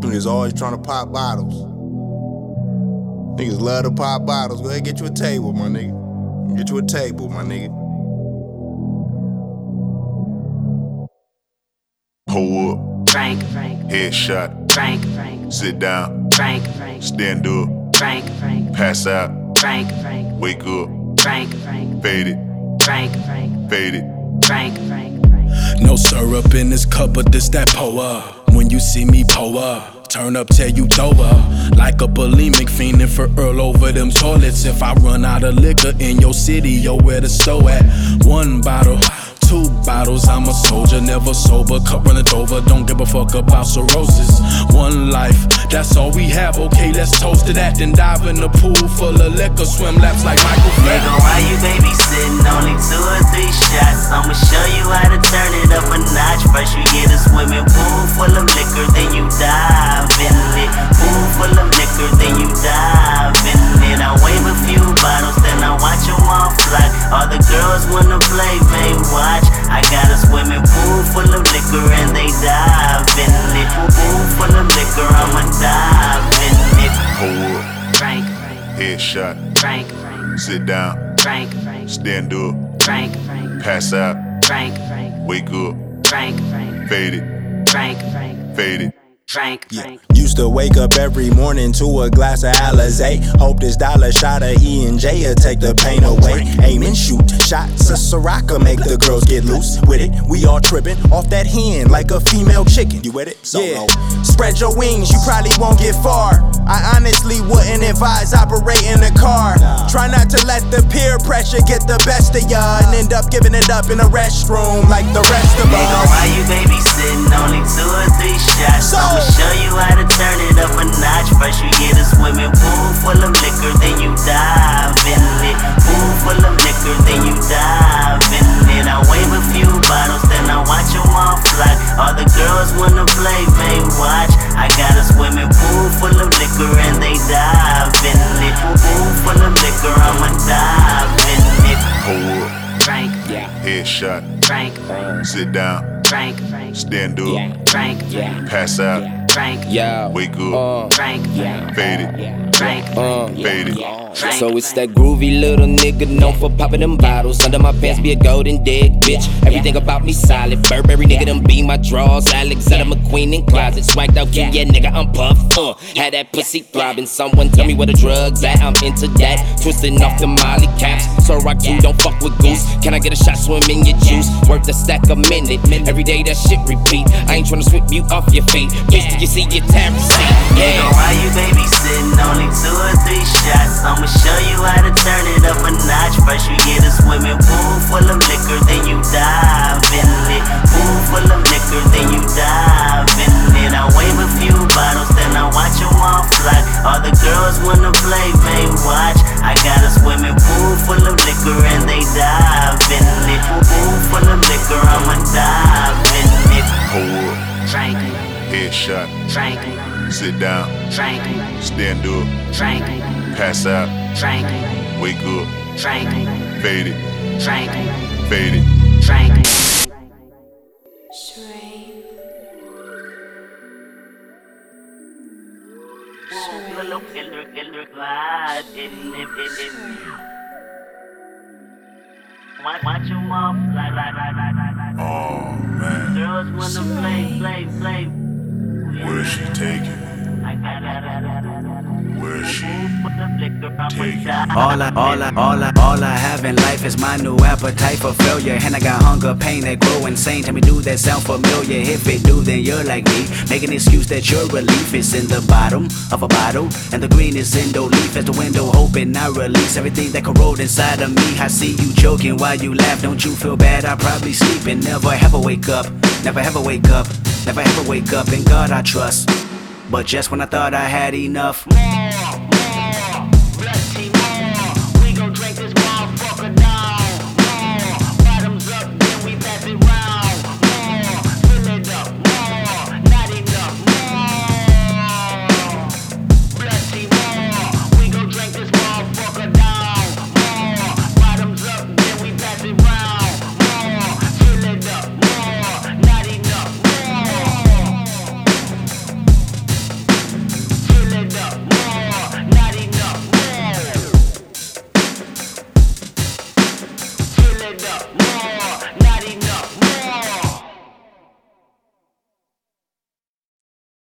Niggas always trying to pop bottles. Niggas love to pop bottles. Go ahead, get you a table, my nigga. Get you a table, my nigga. Pull up. Frank. Headshot. Frank. Sit down. Frank. Stand up. Frank. Pass out. Frank. Wake up. Frank. Fade it. Frank. Fade it. Frank. No syrup in this cup, but this that pour up. When you see me pour up, turn up till you throw up. Like a bulimic fiending for Earl over them toilets. If I run out of liquor in your city, yo, where the store at? 1 bottle, 2 bottles, I'm a soldier, never sober. Cup running over, don't give a fuck about cirrhosis. 1 life, that's all we have, okay, let's toast to that. Then dive in the pool full of liquor, swim laps like Michael Phelps. Nigga, why you babysitting? Only 2 or 3 shots. I'ma show you how to turn it up a notch. First you get a swimming pool full of liquor, then you dive in it. Pool full of liquor, then you dive in it. I wave a few bottles, then I watch them all fly. All the girls wanna play, man, watch. I got a swimming pool full of liquor and they dive in it. Pool full of liquor, I'ma dive in it. Pull up. Frank. Headshot. Frank. Sit down. Frank. Stand up. Frank. Pass out. Frank. Wake up. Frank. Fade it. Frank. Fade it. Frank. Used to wake up every morning to a glass of Alizé. Hope this dollar shot of E&J will take the pain away. Aim and shoot, shots of Ciroc make the girls get loose with it. We all tripping off that hen like a female chicken. You with it? Yeah. Spread your wings, you probably won't get far. I honestly wouldn't advise operating a car. Try not to let the peer pressure get the best of ya and end up giving it up in a restroom like the rest of Nigga, us. why you babysitting? Only 2 or 3 shots. I'ma show you how to turn it up a notch. First you get a swimming pool full of liquor, then you dive in it. Pool full of liquor, then you dive in it. I wave a few bottles, then I watch them all fly. All the girls wanna play, man, watch. I got a swimming pool full of liquor and they dive in it. Pool full of liquor, I'ma dive in it. Pull up. Frank. Headshot. Frank. Sit down. Frank. Stand up. Frank. Pass out. Frank. Wake up. Frank. Fade it. Frank. Fade it. So it's that groovy little nigga known for popping them bottles. Under my pants be a golden dick, bitch. Everything about me solid. Burberry nigga, them be my draws. Alexander McQueen in closet. Swagged out, yeah, nigga, I'm puff. Had that pussy throbbing. Someone tell me where the drugs at. I'm into that. Twisting off the Molly caps. So rock you, don't fuck with goose. Can I get a shot, swim in your juice? Worth a stack a minute. Every day that shit repeat. I ain't tryna sweep you off your feet. Bitch, do you see your tab receipt? Nigga, why you babysitting? Only 2 or 3 shots. I'ma show you how to turn it up a notch. First you get a swimming pool full of liquor, then you dive in it. Pool full of liquor, then you dive in it. I wave a few bottles, then I watch them all fly. All the girls wanna play, man, watch. I got a swimming pool full of liquor and they dive in it. Pool full of liquor, I'ma dive in it. Pull up. Frank. Headshot. Frank. Sit down. Frank. Stand up. Frank. Pass out. Frank. Wake up. Frank. Fade it. Frank. Fade it. Frank. Watch them all fly. Oh man, Girls wanna play. where's she taking me? Where's she taking me? All I have in life is my new appetite for failure. And I got hunger, pain that grow insane. Tell me, do that sound familiar? If it do, then you're like me. Make an excuse that your relief is in the bottom of a bottle, and the green is in the leaf. As the window open, I release everything that corrode inside of me. I see you joking while you laugh. Don't you feel bad? I probably sleep and never ever wake up. Never ever wake up. Never ever wake up. In God I trust. But just when I thought I had enough, We gon' drink this motherfucker down. Bottoms up, then we pass it round. Fill it up, not enough. Bloody more. We gon' drink this motherfucker down. Bottoms up, then we pass it round. Fill it up, not enough. up.